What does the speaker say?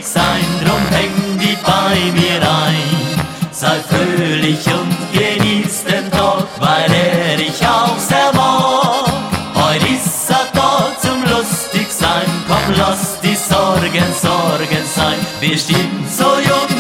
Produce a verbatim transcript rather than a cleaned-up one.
sein, drum häng die bei mir ein. Sei fröhlich und genieß den Tag, weil er dich auch sehr mag. Heut ist er da zum lustig sein, komm lass die Sorgen Sorgen sein. Wir stehen so jung